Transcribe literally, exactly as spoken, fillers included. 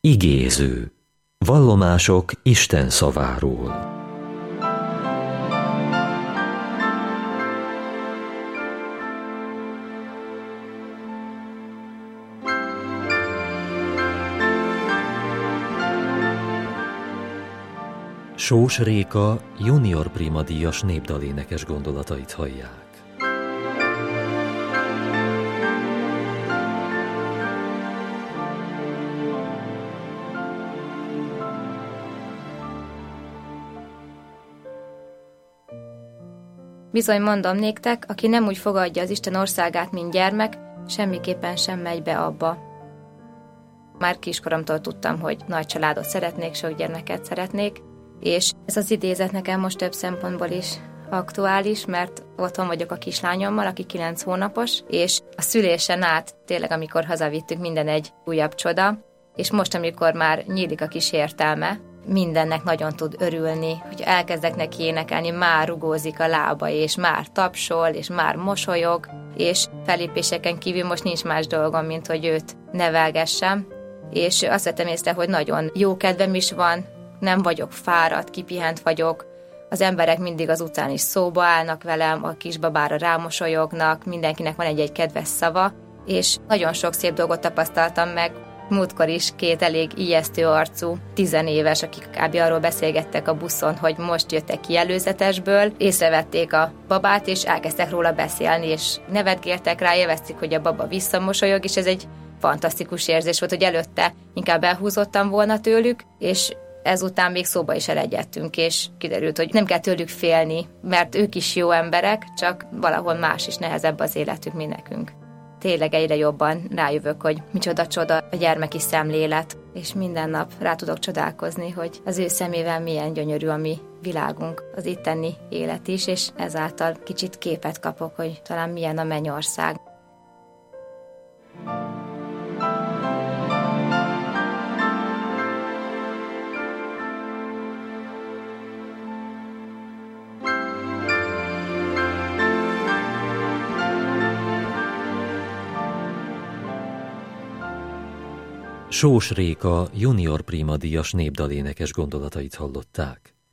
Igéző. Vallomások Isten szaváról. Sós Réka junior prima díjas népdalénekes gondolatait hallják. Bizony mondom néktek, aki nem úgy fogadja az Isten országát, mint gyermek, semmiképpen sem megy be abba. Már kiskoromtól tudtam, hogy nagy családot szeretnék, sok gyermeket szeretnék, és ez az idézet nekem most több szempontból is aktuális, mert otthon vagyok a kislányommal, aki kilenc hónapos, és a szülésen át tényleg, amikor hazavittük, minden egy újabb csoda, és most, amikor már nyílik a kis értelme, mindennek nagyon tud örülni, hogy elkezdek neki énekelni, már rugózik a lába, és már tapsol, és már mosolyog, és fellépéseken kívül most nincs más dolgom, mint hogy őt nevelgessem, és azt vettem észre, hogy nagyon jó kedvem is van, nem vagyok fáradt, kipihent vagyok, az emberek mindig az utcán is szóba állnak velem, a kisbabára rámosolyognak, mindenkinek van egy-egy kedves szava, és nagyon sok szép dolgot tapasztaltam meg. Múltkor is két elég ijesztő arcú, tizenéves, akik kb. Arról beszélgettek a buszon, hogy most jöttek ki előzetesből, észrevették a babát, és elkezdtek róla beszélni, és nevetgéltek rá, élvezték, hogy a baba visszamosolyog, és ez egy fantasztikus érzés volt, hogy előtte inkább elhúzottam volna tőlük, és ezután még szóba is elegyedtünk, és kiderült, hogy nem kell tőlük félni, mert ők is jó emberek, csak valahol más is nehezebb az életük, mint nekünk. Tényleg egyre jobban rájövök, hogy micsoda csoda a gyermeki szemlélet, és minden nap rá tudok csodálkozni, hogy az ő szemével milyen gyönyörű a mi világunk, az itteni élet is, és ezáltal kicsit képet kapok, hogy talán milyen a mennyország. Sós Réka junior prima díjas népdalénekes gondolatait hallották.